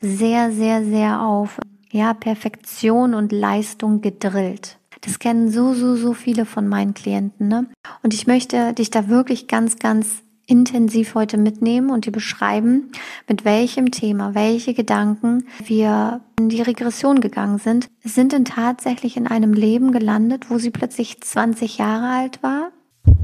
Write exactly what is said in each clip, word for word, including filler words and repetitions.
sehr, sehr, sehr auf ja, Perfektion und Leistung gedrillt. Das kennen so, so, so viele von meinen Klienten, ne? Und ich möchte dich da wirklich ganz, ganz intensiv heute mitnehmen und dir beschreiben, mit welchem Thema, welche Gedanken wir in die Regression gegangen sind. Sind denn tatsächlich in einem Leben gelandet, wo sie plötzlich zwanzig Jahre alt war?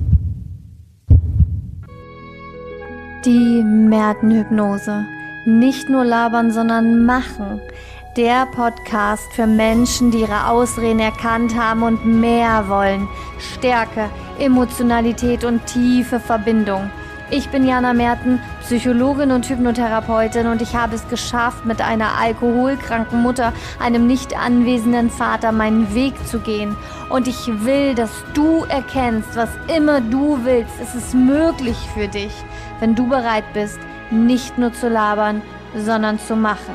Die Merten-Hypnose. Nicht nur labern, sondern machen. Der Podcast für Menschen, die ihre Ausreden erkannt haben und mehr wollen. Stärke, Emotionalität und tiefe Verbindung. Ich bin Jana Merten, Psychologin und Hypnotherapeutin, und ich habe es geschafft, mit einer alkoholkranken Mutter, einem nicht anwesenden Vater, meinen Weg zu gehen. Und ich will, dass du erkennst, was immer du willst. Es ist möglich für dich, wenn du bereit bist, nicht nur zu labern, sondern zu machen.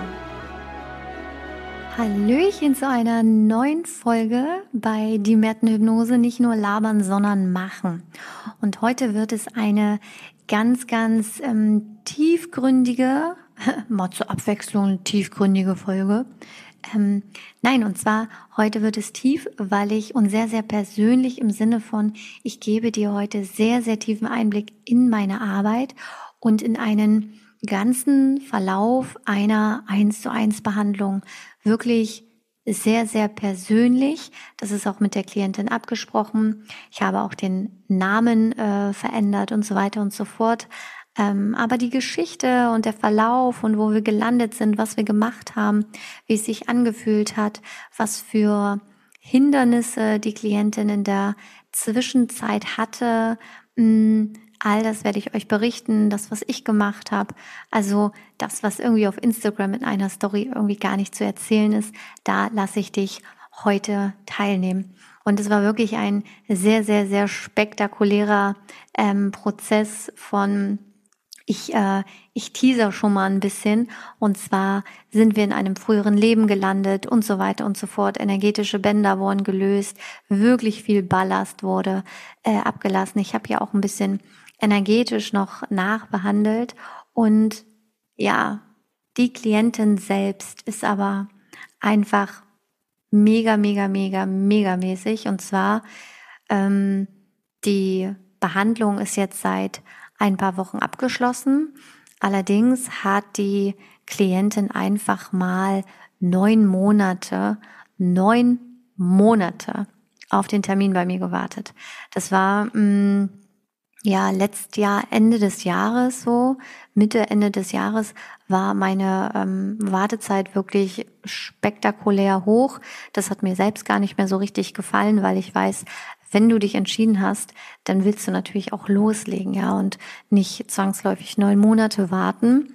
Hallöchen zu einer neuen Folge bei Die Merten-Hypnose, nicht nur labern, sondern machen. Und heute wird es eine ganz, ganz ähm, tiefgründige, mal zur Abwechslung tiefgründige Folge. Ähm, nein, und zwar heute wird es tief, weil ich und sehr, sehr persönlich im Sinne von, ich gebe dir heute sehr, sehr tiefen Einblick in meine Arbeit und in einen ganzen Verlauf einer eins zu eins Behandlung. Wirklich sehr, sehr persönlich. Das ist auch mit der Klientin abgesprochen. Ich habe auch den Namen äh, verändert und so weiter und so fort. Ähm, aber die Geschichte und der Verlauf und wo wir gelandet sind, was wir gemacht haben, wie es sich angefühlt hat, was für Hindernisse die Klientin in der Zwischenzeit hatte, mh, all das werde ich euch berichten, das, was ich gemacht habe. Also das, was irgendwie auf Instagram in einer Story irgendwie gar nicht zu erzählen ist, da lasse ich dich heute teilnehmen. Und es war wirklich ein sehr, sehr, sehr spektakulärer ähm, Prozess von, ich, äh, ich teaser schon mal ein bisschen. Und zwar sind wir in einem früheren Leben gelandet und so weiter und so fort. Energetische Bänder wurden gelöst, wirklich viel Ballast wurde äh, abgelassen. Ich habe ja auch ein bisschen energetisch noch nachbehandelt und ja, die Klientin selbst ist aber einfach mega, mega, mega, mega mäßig, und zwar ähm, die Behandlung ist jetzt seit ein paar Wochen abgeschlossen. Allerdings hat die Klientin einfach mal neun Monate, neun Monate auf den Termin bei mir gewartet. Das war mh, Ja, letztes Jahr, Ende des Jahres so, Mitte, Ende des Jahres war meine ähm, Wartezeit wirklich spektakulär hoch. Das hat mir selbst gar nicht mehr so richtig gefallen, weil ich weiß, wenn du dich entschieden hast, dann willst du natürlich auch loslegen, ja, und nicht zwangsläufig neun Monate warten.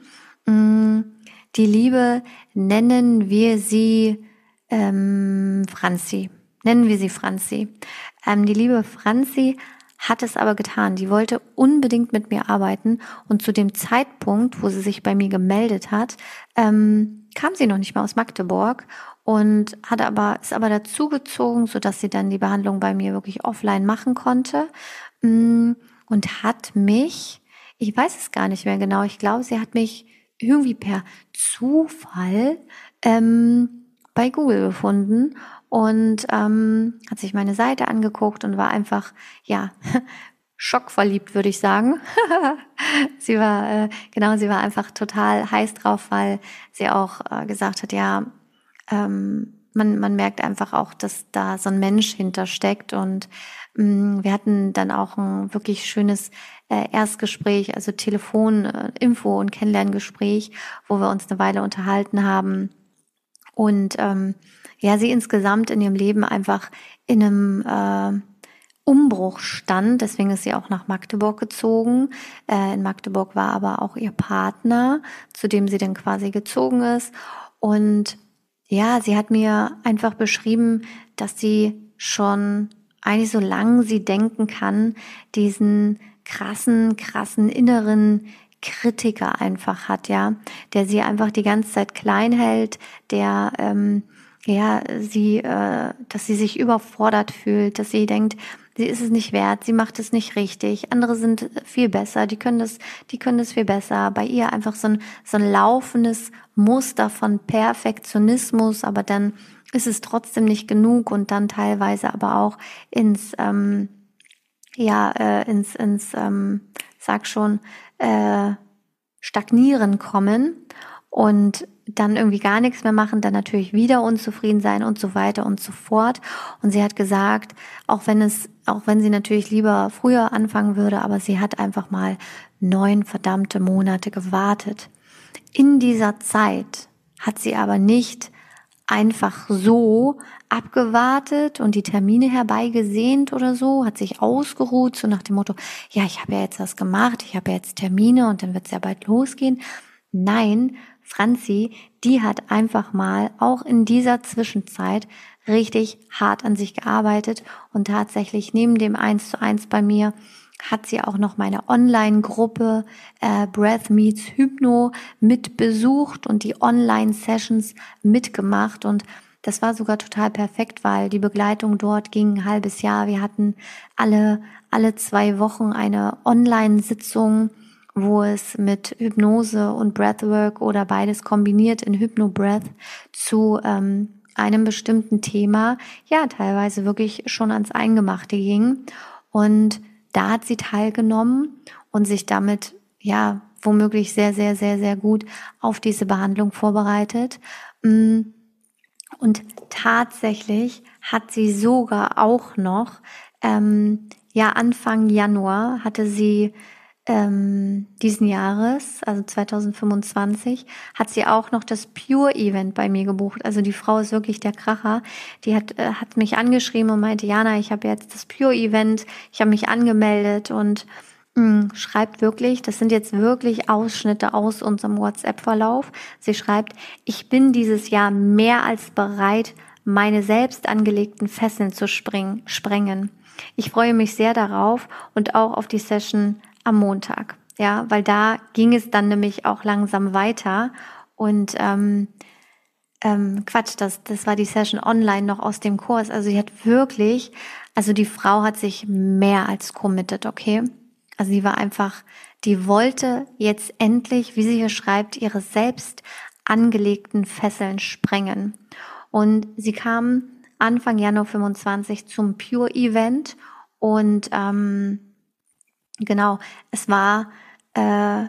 Die Liebe, nennen wir sie ähm, Franzi, nennen wir sie Franzi. Ähm, die liebe Franzi hat es aber getan. Die wollte unbedingt mit mir arbeiten, und zu dem Zeitpunkt, wo sie sich bei mir gemeldet hat, ähm, kam sie noch nicht mal aus Magdeburg und hat aber ist aber dazugezogen, sodass sie dann die Behandlung bei mir wirklich offline machen konnte, und hat mich, ich weiß es gar nicht mehr genau, ich glaube, sie hat mich irgendwie per Zufall ähm, bei Google gefunden und ähm, hat sich meine Seite angeguckt und war einfach, ja, schockverliebt, würde ich sagen. sie war, äh, genau, sie war einfach total heiß drauf, weil sie auch äh, gesagt hat, ja, ähm, man, man merkt einfach auch, dass da so ein Mensch hintersteckt, und mh, wir hatten dann auch ein wirklich schönes äh, Erstgespräch, also Telefon, äh, Info- und Kennenlerngespräch, wo wir uns eine Weile unterhalten haben. Und ähm, ja, sie insgesamt in ihrem Leben einfach in einem äh, Umbruch stand. Deswegen ist sie auch nach Magdeburg gezogen. Äh, in Magdeburg war aber auch ihr Partner, zu dem sie dann quasi gezogen ist. Und ja, sie hat mir einfach beschrieben, dass sie schon eigentlich, so lange sie denken kann, diesen krassen, krassen inneren Kritiker einfach hat, ja, der sie einfach die ganze Zeit klein hält, der ähm, ja sie, äh, dass sie sich überfordert fühlt, dass sie denkt, sie ist es nicht wert, sie macht es nicht richtig, andere sind viel besser, die können das, die können das viel besser. Bei ihr einfach so ein, so ein laufendes Muster von Perfektionismus, aber dann ist es trotzdem nicht genug und dann teilweise aber auch ins, ähm, ja, äh, ins, ins, ähm, sag schon, äh, Stagnieren kommen und dann irgendwie gar nichts mehr machen, dann natürlich wieder unzufrieden sein und so weiter und so fort. Und sie hat gesagt, auch wenn es, auch wenn sie natürlich lieber früher anfangen würde, aber sie hat einfach mal neun verdammte Monate gewartet. In dieser Zeit hat sie aber nicht einfach so abgewartet und die Termine herbeigesehnt oder so, hat sich ausgeruht, so nach dem Motto, ja, ich habe ja jetzt was gemacht, ich habe ja jetzt Termine und dann wird es ja bald losgehen. Nein, Franzi, die hat einfach mal auch in dieser Zwischenzeit richtig hart an sich gearbeitet und tatsächlich neben dem eins zu eins bei mir hat sie auch noch meine Online-Gruppe äh, Breath Meets Hypno mit besucht und die Online-Sessions mitgemacht und das war sogar total perfekt, weil die Begleitung dort ging ein halbes Jahr. Wir hatten alle, alle zwei Wochen eine Online-Sitzung, wo es mit Hypnose und Breathwork oder beides kombiniert in Hypno-Breath zu ähm, einem bestimmten Thema, ja, teilweise wirklich schon ans Eingemachte ging. Und da hat sie teilgenommen und sich damit, ja, womöglich sehr, sehr, sehr, sehr gut auf diese Behandlung vorbereitet. Und tatsächlich hat sie sogar auch noch, ähm, ja, Anfang Januar hatte sie ähm, diesen Jahres, also zwanzig fünfundzwanzig, hat sie auch noch das Pure-Event bei mir gebucht. Also die Frau ist wirklich der Kracher. Die hat, äh, hat mich angeschrieben und meinte, Jana, ich habe jetzt das Pure-Event, ich habe mich angemeldet und mh, schreibt wirklich, das sind jetzt wirklich Ausschnitte aus unserem WhatsApp-Verlauf. Sie schreibt, ich bin dieses Jahr mehr als bereit, meine selbst angelegten Fesseln zu springen, sprengen. Ich freue mich sehr darauf und auch auf die Session am Montag, ja, weil da ging es dann nämlich auch langsam weiter und ähm, ähm, Quatsch, das, das war die Session online noch aus dem Kurs, also sie hat wirklich, also die Frau hat sich mehr als committed, okay, also sie war einfach, die wollte jetzt endlich, wie sie hier schreibt, ihre selbst angelegten Fesseln sprengen und sie kam Anfang Januar fünfundzwanzig zum Pure Event und ähm, Genau, es war äh,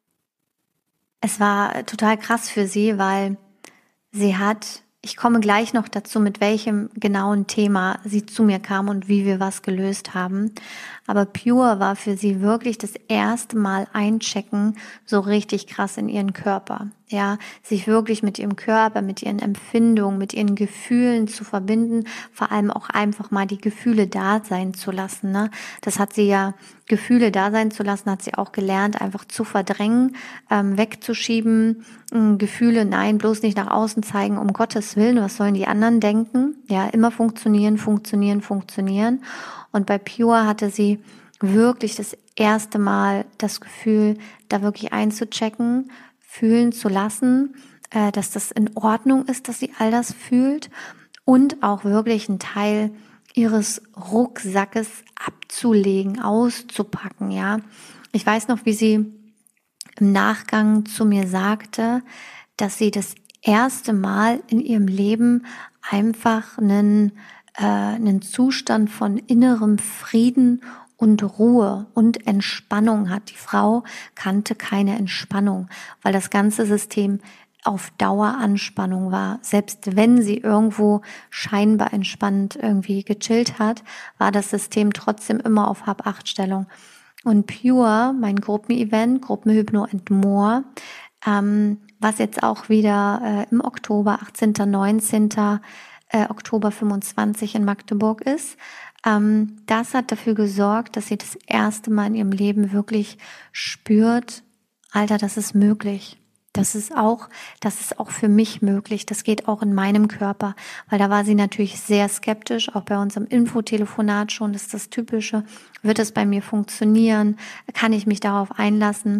es war total krass für sie, weil sie hat, ich komme gleich noch dazu, mit welchem genauen Thema sie zu mir kam und wie wir was gelöst haben. Aber Pure war für sie wirklich das erste Mal einchecken, so richtig krass in ihren Körper. Ja, sich wirklich mit ihrem Körper, mit ihren Empfindungen, mit ihren Gefühlen zu verbinden, vor allem auch einfach mal die Gefühle da sein zu lassen. Ne? Das hat sie ja, Gefühle da sein zu lassen, hat sie auch gelernt, einfach zu verdrängen, ähm, wegzuschieben, äh, Gefühle, nein, bloß nicht nach außen zeigen, um Gottes Willen, was sollen die anderen denken? Ja, immer funktionieren, funktionieren, funktionieren. Und bei Pure hatte sie wirklich das erste Mal das Gefühl, da wirklich einzuchecken, fühlen zu lassen, äh, dass das in Ordnung ist, dass sie all das fühlt und auch wirklich einen Teil ihres Rucksackes abzulegen, auszupacken, ja. Ich weiß noch, wie sie im Nachgang zu mir sagte, dass sie das erste Mal in ihrem Leben einfach einen, äh, einen Zustand von innerem Frieden und Ruhe und Entspannung hat. Die Frau kannte keine Entspannung, weil das ganze System auf Daueranspannung war. Selbst wenn sie irgendwo scheinbar entspannt irgendwie gechillt hat, war das System trotzdem immer auf Hab-Acht-Stellung. Und Pure, mein Gruppenevent, Gruppenhypno and More, ähm, was jetzt auch wieder äh, im Oktober, achtzehnten, neunzehnten Äh, Oktober fünfundzwanzig in Magdeburg ist, ähm, das hat dafür gesorgt, dass sie das erste Mal in ihrem Leben wirklich spürt, Alter, das ist möglich. Das ist auch, das ist auch für mich möglich. Das geht auch in meinem Körper, weil da war sie natürlich sehr skeptisch, auch bei unserem Infotelefonat schon, das ist das Typische. Wird es bei mir funktionieren? Kann ich mich darauf einlassen?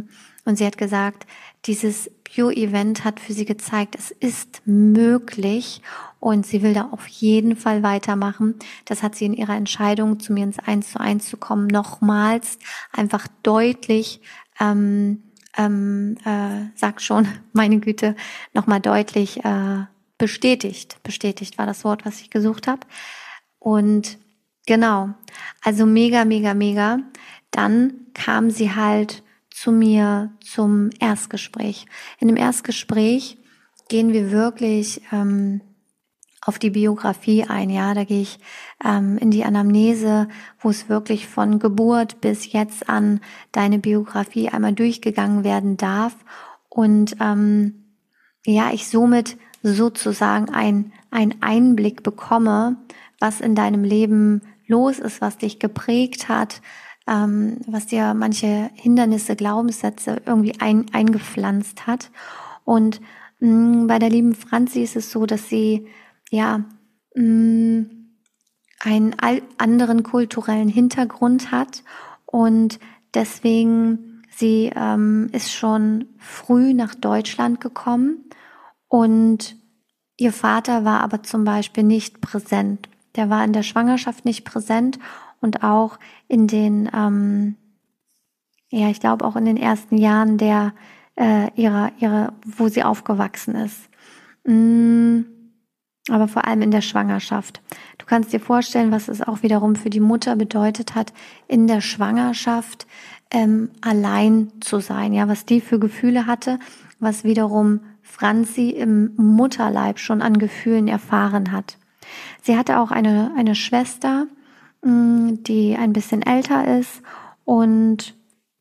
Und sie hat gesagt, dieses Bio-Event hat für sie gezeigt, es ist möglich und sie will da auf jeden Fall weitermachen. Das hat sie in ihrer Entscheidung, zu mir ins Eins zu Eins zu kommen, nochmals einfach deutlich, ähm, ähm, äh, sag schon, meine Güte, nochmal deutlich äh, bestätigt. Bestätigt war das Wort, was ich gesucht habe. Und genau, also mega, mega, mega. Dann kam sie halt zu mir zum Erstgespräch. In dem Erstgespräch gehen wir wirklich ähm, auf die Biografie ein. Ja, da gehe ich ähm, in die Anamnese, wo es wirklich von Geburt bis jetzt an deine Biografie einmal durchgegangen werden darf. Und ähm, ja, ich somit sozusagen ein, ein Einblick bekomme, was in deinem Leben los ist, was dich geprägt hat, ähm, was dir manche Hindernisse, Glaubenssätze irgendwie ein, eingepflanzt hat. Und mh, bei der lieben Franzi ist es so, dass sie ja mh, einen anderen kulturellen Hintergrund hat und deswegen sie ähm, ist schon früh nach Deutschland gekommen und ihr Vater war aber zum Beispiel nicht präsent. Der war in der Schwangerschaft nicht präsent und auch in den, ähm, ja, ich glaube auch in den ersten Jahren der äh, ihrer, ihrer, wo sie aufgewachsen ist. Mm, aber vor allem in der Schwangerschaft. Du kannst dir vorstellen, was es auch wiederum für die Mutter bedeutet hat, in der Schwangerschaft ähm, allein zu sein. Ja, was die für Gefühle hatte, was wiederum Franzi im Mutterleib schon an Gefühlen erfahren hat. Sie hatte auch eine, eine Schwester, die ein bisschen älter ist und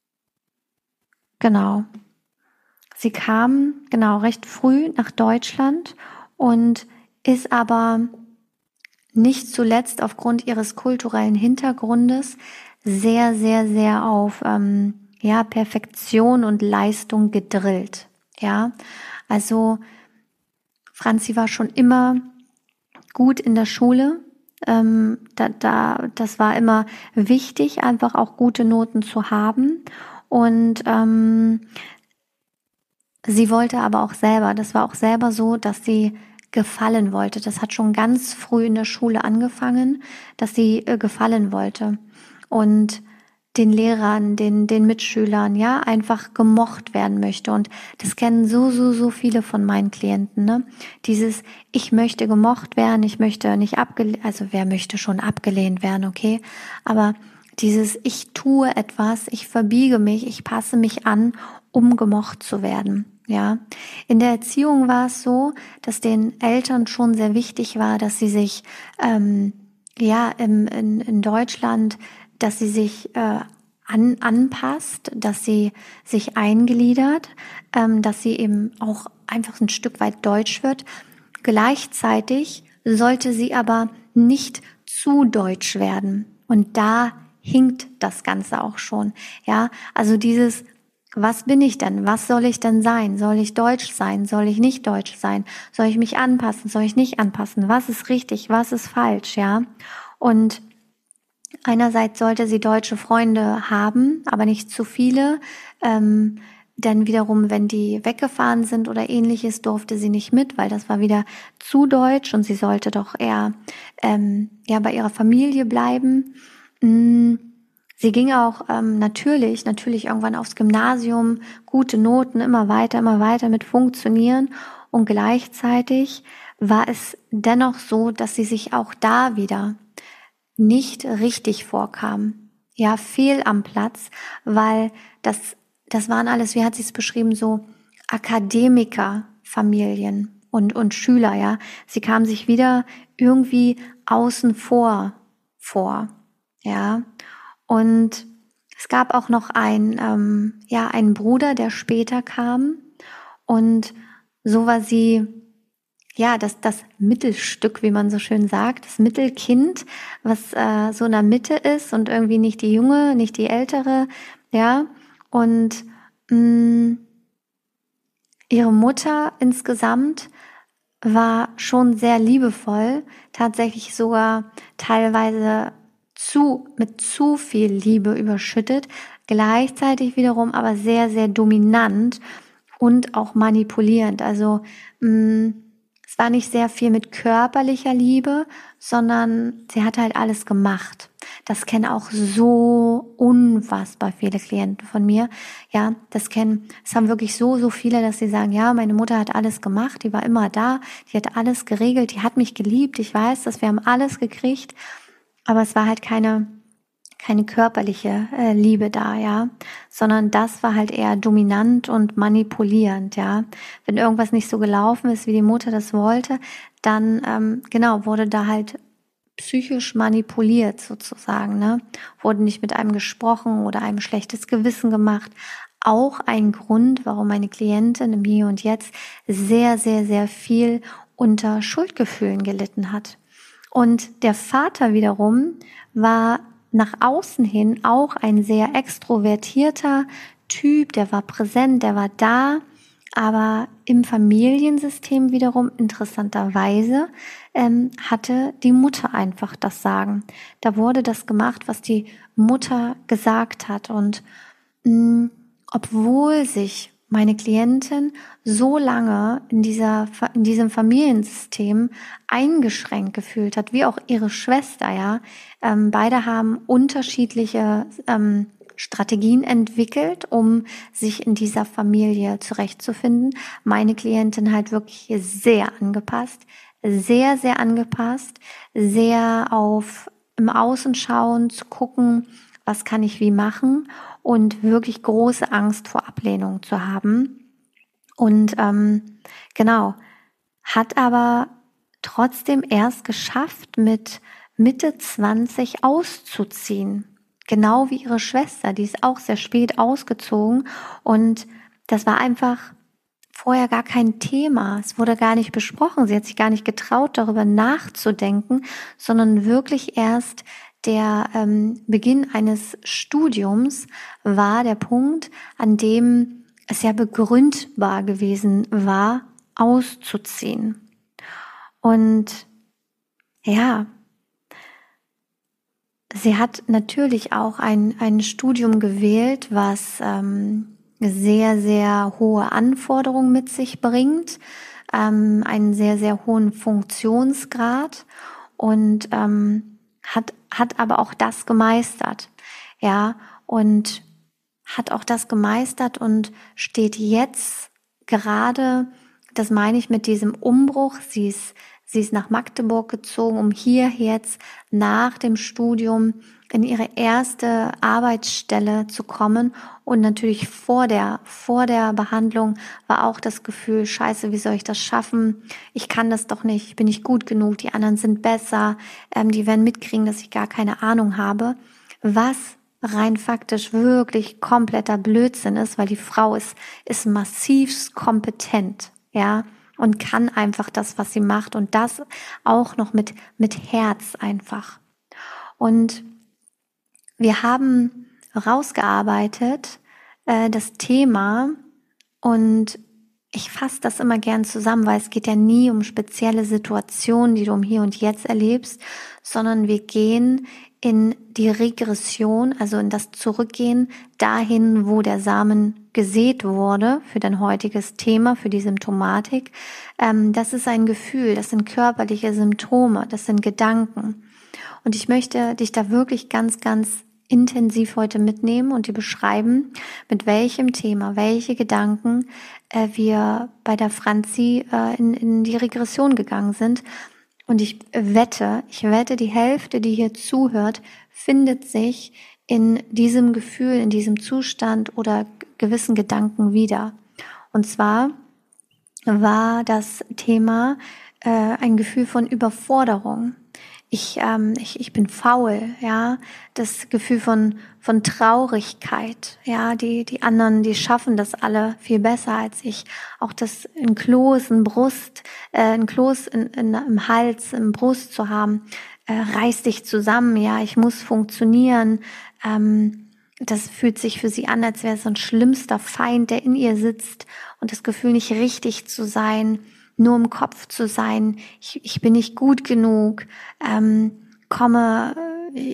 genau, sie kam genau recht früh nach Deutschland und ist aber nicht zuletzt aufgrund ihres kulturellen Hintergrundes sehr, sehr, sehr auf ähm, ja, Perfektion und Leistung gedrillt. Ja, also Franzi war schon immer gut in der Schule. Ähm, da, da, das war immer wichtig, einfach auch gute Noten zu haben. Und ähm, sie wollte aber auch selber, das war auch selber so, dass sie gefallen wollte. Das hat schon ganz früh in der Schule angefangen, dass sie äh, gefallen wollte. Und den Lehrern, den, den Mitschülern, ja, einfach gemocht werden möchte. Und das kennen so, so, so viele von meinen Klienten, ne? Dieses, ich möchte gemocht werden, ich möchte nicht abgelehnt, also wer möchte schon abgelehnt werden, okay? Aber dieses, ich tue etwas, ich verbiege mich, ich passe mich an, um gemocht zu werden, ja? In der Erziehung war es so, dass den Eltern schon sehr wichtig war, dass sie sich, ähm, ja, im, in, in Deutschland, dass sie sich äh, an, anpasst, dass sie sich eingliedert, ähm, dass sie eben auch einfach ein Stück weit deutsch wird. Gleichzeitig sollte sie aber nicht zu deutsch werden. Und da hinkt das Ganze auch schon. Ja, also dieses, was bin ich denn? Was soll ich denn sein? Soll ich deutsch sein? Soll ich nicht deutsch sein? Soll ich mich anpassen? Soll ich nicht anpassen? Was ist richtig? Was ist falsch? Ja, und einerseits sollte sie deutsche Freunde haben, aber nicht zu viele. Ähm, dann wiederum, wenn die weggefahren sind oder ähnliches, durfte sie nicht mit, weil das war wieder zu deutsch und sie sollte doch eher ähm, ja bei ihrer Familie bleiben. Mhm. Sie ging auch ähm, natürlich, natürlich irgendwann aufs Gymnasium, gute Noten, immer weiter, immer weiter mit funktionieren. Und gleichzeitig war es dennoch so, dass sie sich auch da wieder nicht richtig vorkam. Ja, fehl am Platz, weil das, das waren alles, wie hat sie es beschrieben, so Akademikerfamilien und, und Schüler, ja. Sie kam sich wieder irgendwie außen vor, vor, ja. Und es gab auch noch ein, ähm, ja, einen Bruder, der später kam und so war sie, ja, das, das Mittelstück, wie man so schön sagt, das Mittelkind, was äh, so in der Mitte ist und irgendwie nicht die Junge, nicht die Ältere, ja. Und mh, ihre Mutter insgesamt war schon sehr liebevoll, tatsächlich sogar teilweise zu, mit zu viel Liebe überschüttet. gleichzeitig wiederum aber sehr, sehr dominant und auch manipulierend. Also mh, es war nicht sehr viel mit körperlicher Liebe, sondern sie hat halt alles gemacht. Das kennen auch so unfassbar viele Klienten von mir. Ja, das kennen, es haben wirklich so, so viele, dass sie sagen, ja, meine Mutter hat alles gemacht, die war immer da, die hat alles geregelt, die hat mich geliebt, ich weiß, dass wir haben alles gekriegt, aber es war halt keine keine körperliche äh, Liebe da, ja, sondern das war halt eher dominant und manipulierend, ja. Wenn irgendwas nicht so gelaufen ist, wie die Mutter das wollte, dann ähm, genau wurde da halt psychisch manipuliert sozusagen, ne? Wurde nicht mit einem gesprochen oder einem schlechtes Gewissen gemacht. Auch ein Grund, warum meine Klientin im Hier und Jetzt sehr, sehr, sehr viel unter Schuldgefühlen gelitten hat. Und der Vater wiederum war nach außen hin auch ein sehr extrovertierter Typ, der war präsent, der war da, aber im Familiensystem wiederum interessanterweise ähm, hatte die Mutter einfach das Sagen. Da wurde das gemacht, was die Mutter gesagt hat, und mh, obwohl sich meine Klientin so lange in dieser, in diesem Familiensystem eingeschränkt gefühlt hat, wie auch ihre Schwester, ja. Ähm, beide haben unterschiedliche ähm, Strategien entwickelt, um sich in dieser Familie zurechtzufinden. Meine Klientin halt wirklich sehr angepasst, sehr, sehr angepasst, sehr auf im Außen schauen, zu gucken, was kann ich wie machen, und wirklich große Angst vor Ablehnung zu haben. Und ähm, genau, hat aber trotzdem erst geschafft, mit Mitte zwanzig auszuziehen. Genau wie ihre Schwester, die ist auch sehr spät ausgezogen. Und das war einfach vorher gar kein Thema. Es wurde gar nicht besprochen. Sie hat sich gar nicht getraut, darüber nachzudenken, sondern wirklich erst der ähm, Beginn eines Studiums war der Punkt, an dem es ja begründbar gewesen war, auszuziehen. Und ja, sie hat natürlich auch ein, ein Studium gewählt, was ähm, sehr, sehr hohe Anforderungen mit sich bringt, ähm, einen sehr, sehr hohen Funktionsgrad, und ähm, hat, hat aber auch das gemeistert, ja, und hat auch das gemeistert und steht jetzt gerade, das meine ich mit diesem Umbruch, sie ist, sie ist nach Magdeburg gezogen, um hier jetzt nach dem Studium in ihre erste Arbeitsstelle zu kommen, und natürlich vor der, vor der Behandlung war auch das Gefühl, scheiße, wie soll ich das schaffen? Ich kann das doch nicht, ich bin nicht gut genug, die anderen sind besser, ähm, die werden mitkriegen, dass ich gar keine Ahnung habe, was rein faktisch wirklich kompletter Blödsinn ist, weil die Frau ist, ist massivst kompetent, ja, und kann einfach das, was sie macht, und das auch noch mit, mit Herz einfach. Und wir haben rausgearbeitet, äh, das Thema, und ich fasse das immer gern zusammen, weil es geht ja nie um spezielle Situationen, die du im Hier und Jetzt erlebst, sondern wir gehen in die Regression, also in das Zurückgehen dahin, wo der Samen gesät wurde für dein heutiges Thema, für die Symptomatik. Ähm, das ist ein Gefühl, das sind körperliche Symptome, das sind Gedanken. Und ich möchte dich da wirklich ganz, ganz intensiv heute mitnehmen und dir beschreiben, mit welchem Thema, welche Gedanken äh, wir bei der Franzi äh, in, in die Regression gegangen sind. Und ich wette, ich wette, die Hälfte, die hier zuhört, findet sich in diesem Gefühl, in diesem Zustand oder gewissen Gedanken wieder. Und zwar war das Thema äh, ein Gefühl von Überforderung. Ich, ähm, ich, ich bin faul, ja, das Gefühl von, von Traurigkeit, ja, die, die anderen, die schaffen das alle viel besser als ich. Auch das ein Kloß, ein Brust, äh, ein Kloß in, in, im Hals, im Brust zu haben, äh, reiß dich zusammen, ja, ich muss funktionieren. Ähm, das fühlt sich für sie an, als wäre es so ein schlimmster Feind, der in ihr sitzt, und das Gefühl, nicht richtig zu sein, nur im Kopf zu sein, ich, ich bin nicht gut genug, ähm, komme, ich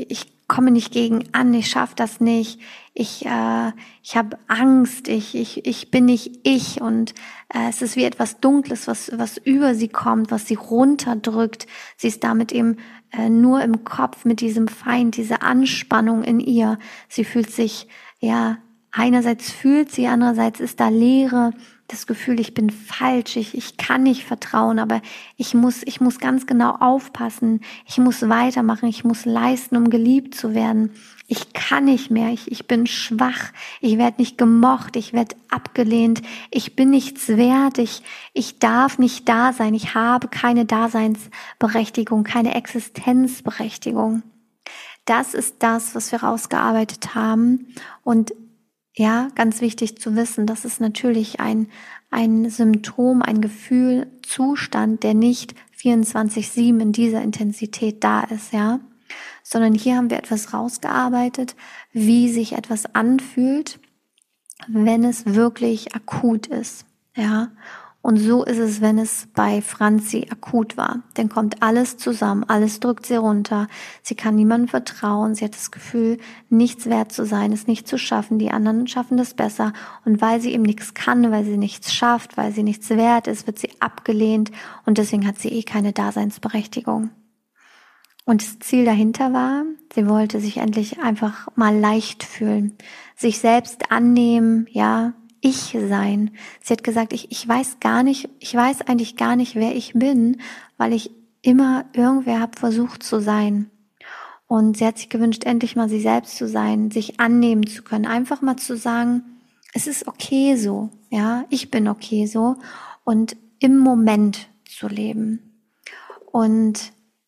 komme nicht gegen an, ich schaffe das nicht, ich, äh, ich habe Angst, ich, ich, ich bin nicht ich und äh, es ist wie etwas Dunkles, was, was über sie kommt, was sie runterdrückt. Sie ist damit eben äh, nur im Kopf mit diesem Feind, diese Anspannung in ihr. Sie fühlt sich, ja, einerseits fühlt sie, andererseits ist da Leere, das Gefühl, ich bin falsch, ich, ich kann nicht vertrauen, aber ich muss, ich muss ganz genau aufpassen, ich muss weitermachen, ich muss leisten, um geliebt zu werden. Ich kann nicht mehr, ich, ich bin schwach, ich werde nicht gemocht, ich werde abgelehnt, ich bin nichts wert, ich, ich darf nicht da sein, ich habe keine Daseinsberechtigung, keine Existenzberechtigung. Das ist das, was wir rausgearbeitet haben und ja, ganz wichtig zu wissen, das ist natürlich ein, ein Symptom, ein Gefühl, Zustand, der nicht vierundzwanzig sieben in dieser Intensität da ist, ja, sondern hier haben wir etwas rausgearbeitet, wie sich etwas anfühlt, wenn es wirklich akut ist, ja. Und so ist es, wenn es bei Franzi akut war. Dann kommt alles zusammen, alles drückt sie runter. Sie kann niemandem vertrauen. Sie hat das Gefühl, nichts wert zu sein, es nicht zu schaffen. Die anderen schaffen das besser. Und weil sie eben nichts kann, weil sie nichts schafft, weil sie nichts wert ist, wird sie abgelehnt. Und deswegen hat sie eh keine Daseinsberechtigung. Und das Ziel dahinter war, sie wollte sich endlich einfach mal leicht fühlen, sich selbst annehmen, ja, ich sein. Sie hat gesagt, ich, ich weiß gar nicht, ich weiß eigentlich gar nicht, wer ich bin, weil ich immer irgendwer habe versucht zu sein. Und sie hat sich gewünscht, endlich mal sie selbst zu sein, sich annehmen zu können, einfach mal zu sagen, es ist okay so, ja, ich bin okay so und im Moment zu leben. Und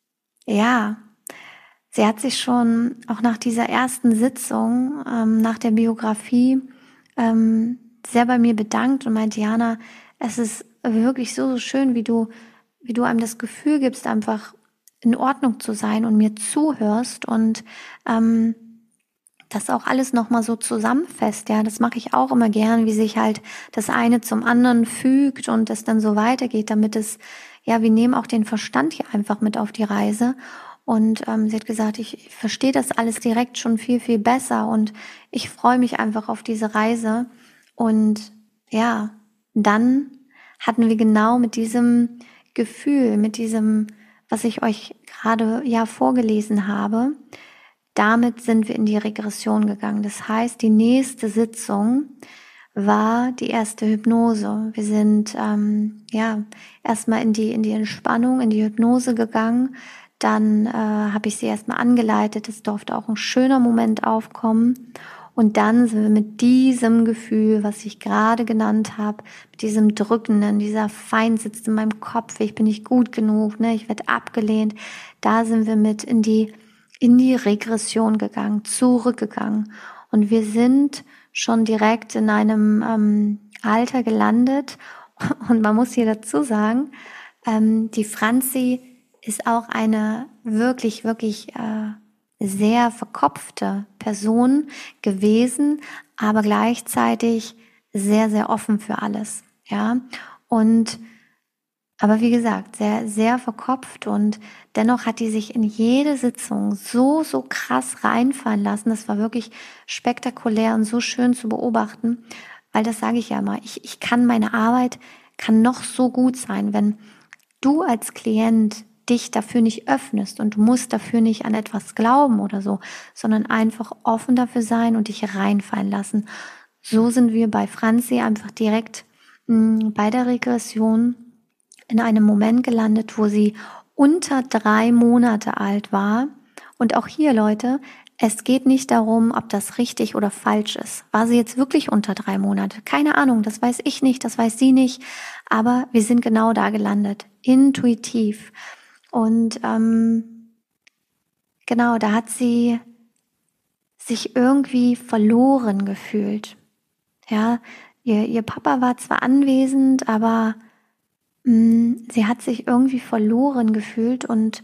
ja, sie hat sich schon auch nach dieser ersten Sitzung, ähm, nach der Biografie, ähm, sehr bei mir bedankt und meinte, Jana, es ist wirklich so, so schön, wie du, wie du einem das Gefühl gibst, einfach in Ordnung zu sein und mir zuhörst und ähm, das auch alles nochmal so zusammenfasst. Ja, das mache ich auch immer gern, wie sich halt das eine zum anderen fügt und es dann so weitergeht, damit es, ja, wir nehmen auch den Verstand hier einfach mit auf die Reise. Und ähm, sie hat gesagt, ich, ich verstehe das alles direkt schon viel, viel besser und ich freue mich einfach auf diese Reise. Und ja, dann hatten wir genau mit diesem Gefühl, mit diesem, was ich euch gerade ja vorgelesen habe, damit sind wir in die Regression gegangen. Das heißt, die nächste Sitzung war die erste Hypnose. Wir sind ähm, ja erstmal in die in die Entspannung, in die Hypnose gegangen. Dann äh, habe ich sie erstmal angeleitet. Es durfte auch ein schöner Moment aufkommen. Und dann sind wir mit diesem Gefühl, was ich gerade genannt habe, mit diesem Drückenden, dieser Feind sitzt in meinem Kopf, ich bin nicht gut genug, ne, ich werde abgelehnt. Da sind wir mit in die in die Regression gegangen, zurückgegangen. Und wir sind schon direkt in einem ähm, Alter gelandet. Und man muss hier dazu sagen, ähm, die Franzi ist auch eine wirklich, wirklich äh, sehr verkopfte Person gewesen, aber gleichzeitig sehr, sehr offen für alles, ja. Und aber wie gesagt, sehr, sehr verkopft und dennoch hat die sich in jede Sitzung so, so krass reinfallen lassen. Das war wirklich spektakulär und so schön zu beobachten, weil das sage ich ja immer, ich, ich kann meine Arbeit, kann noch so gut sein, wenn du als Klient dich dafür nicht öffnest und du musst dafür nicht an etwas glauben oder so, sondern einfach offen dafür sein und dich reinfallen lassen. So sind wir bei Franzi einfach direkt mh, bei der Regression in einem Moment gelandet, wo sie unter drei Monate alt war. Und auch hier, Leute, es geht nicht darum, ob das richtig oder falsch ist. War sie jetzt wirklich unter drei Monate? Keine Ahnung, das weiß ich nicht, das weiß sie nicht. Aber wir sind genau da gelandet, intuitiv. Und ähm, genau, da hat sie sich irgendwie verloren gefühlt. Ja, ihr, ihr Papa war zwar anwesend, aber mh, sie hat sich irgendwie verloren gefühlt und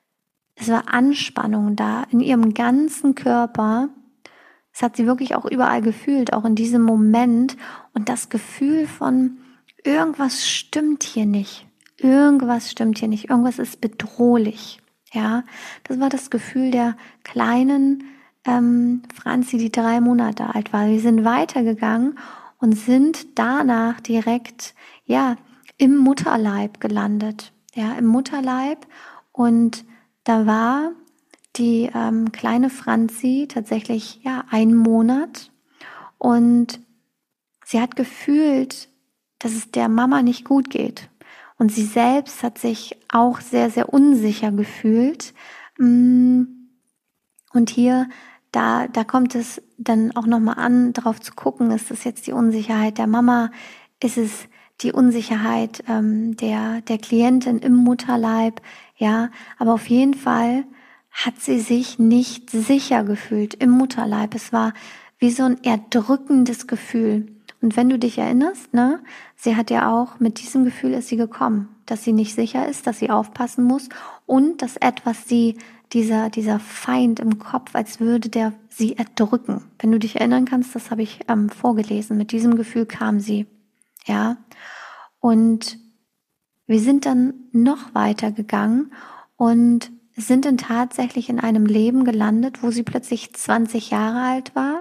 es war Anspannung da in ihrem ganzen Körper. Das hat sie wirklich auch überall gefühlt, auch in diesem Moment. Und das Gefühl von, irgendwas stimmt hier nicht. Irgendwas stimmt hier nicht. Irgendwas ist bedrohlich. Ja, das war das Gefühl der kleinen ähm, Franzi, die drei Monate alt war. Wir sind weitergegangen und sind danach direkt, ja, im Mutterleib gelandet. Ja, im Mutterleib. Und da war die ähm, kleine Franzi tatsächlich, ja, ein Monat. Und sie hat gefühlt, dass es der Mama nicht gut geht. Und sie selbst hat sich auch sehr, sehr unsicher gefühlt. Und hier, da, da kommt es dann auch nochmal an, darauf zu gucken, ist das jetzt die Unsicherheit der Mama? Ist es die Unsicherheit ähm, der, der Klientin im Mutterleib? Ja, aber auf jeden Fall hat sie sich nicht sicher gefühlt im Mutterleib. Es war wie so ein erdrückendes Gefühl. Und wenn du dich erinnerst, ne, sie hat ja auch, mit diesem Gefühl ist sie gekommen, dass sie nicht sicher ist, dass sie aufpassen muss und dass etwas sie, dieser, dieser Feind im Kopf, als würde der sie erdrücken. Wenn du dich erinnern kannst, das habe ich ähm, vorgelesen, mit diesem Gefühl kam sie, ja. Und wir sind dann noch weiter gegangen und sind dann tatsächlich in einem Leben gelandet, wo sie plötzlich zwanzig Jahre alt war.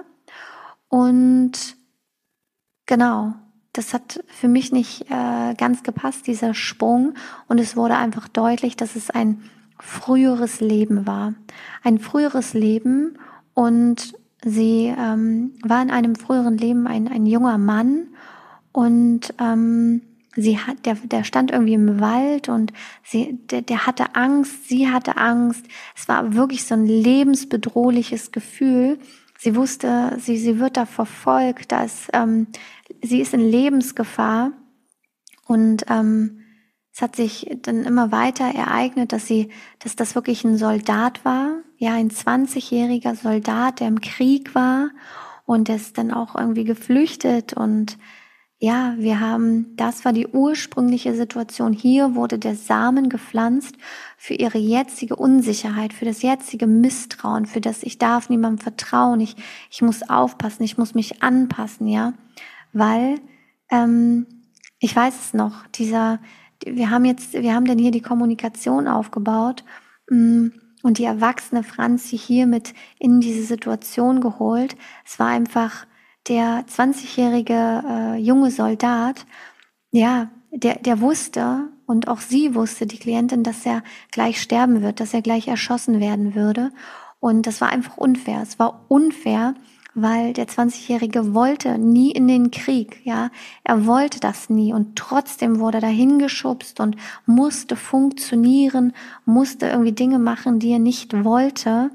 Und genau, das hat für mich nicht äh, ganz gepasst, dieser Sprung. Und es wurde einfach deutlich, dass es ein früheres Leben war. Ein früheres Leben und sie ähm, war in einem früheren Leben ein, ein junger Mann und ähm, sie hat, der, der stand irgendwie im Wald und sie, der, der hatte Angst, sie hatte Angst. Es war wirklich so ein lebensbedrohliches Gefühl. Sie wusste, sie, sie wird da verfolgt, da ist, ähm, sie ist in Lebensgefahr und ähm, es hat sich dann immer weiter ereignet, dass sie, dass das wirklich ein Soldat war, ja, ein zwanzigjähriger Soldat, der im Krieg war und der ist dann auch irgendwie geflüchtet und ja, wir haben, das war die ursprüngliche Situation. Hier wurde der Samen gepflanzt für ihre jetzige Unsicherheit, für das jetzige Misstrauen, für das ich darf niemandem vertrauen, ich, ich muss aufpassen, ich muss mich anpassen, ja, weil, ähm, ich weiß es noch, dieser, wir haben jetzt, wir haben dann hier die Kommunikation aufgebaut, mh, und die erwachsene Franzi hier mit in diese Situation geholt. Es war einfach der zwanzigjährige äh, junge Soldat, ja, der, der wusste und auch sie wusste, die Klientin, dass er gleich sterben wird, dass er gleich erschossen werden würde. Und das war einfach unfair. Es war unfair, weil der zwanzigjährige wollte nie in den Krieg, ja. Er wollte das nie und trotzdem wurde er dahin geschubst und musste funktionieren, musste irgendwie Dinge machen, die er nicht wollte.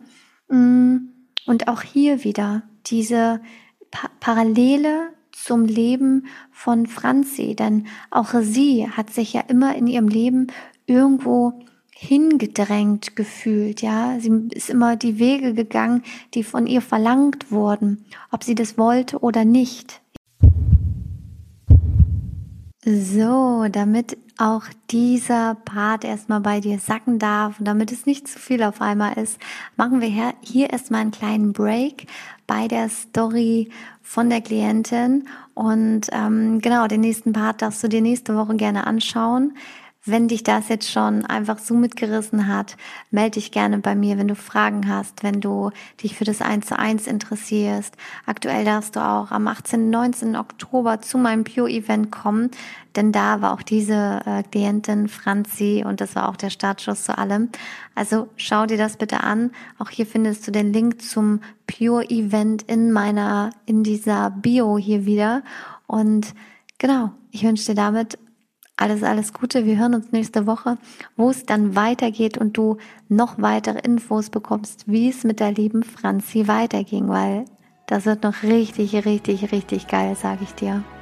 Und auch hier wieder diese Pa- Parallele zum Leben von Franzi, denn auch sie hat sich ja immer in ihrem Leben irgendwo hingedrängt gefühlt, ja, sie ist immer die Wege gegangen, die von ihr verlangt wurden, ob sie das wollte oder nicht. So, damit auch dieser Part erstmal bei dir sacken darf und damit es nicht zu viel auf einmal ist, machen wir hier erstmal einen kleinen Break bei der Story von der Klientin und ähm, genau, den nächsten Part darfst du dir nächste Woche gerne anschauen. Wenn dich das jetzt schon einfach so mitgerissen hat, melde dich gerne bei mir, wenn du Fragen hast, wenn du dich für das eins zu eins interessierst. Aktuell darfst du auch am achtzehnten und neunzehnten Oktober zu meinem Pure-Event kommen, denn da war auch diese äh, Klientin Franzi und das war auch der Startschuss zu allem. Also schau dir das bitte an. Auch hier findest du den Link zum Pure-Event in meiner, in dieser Bio hier wieder. Und genau, ich wünsche dir damit alles, alles Gute. Wir hören uns nächste Woche, wo es dann weitergeht und du noch weitere Infos bekommst, wie es mit der lieben Franzi weiterging, weil das wird noch richtig, richtig, richtig geil, sage ich dir.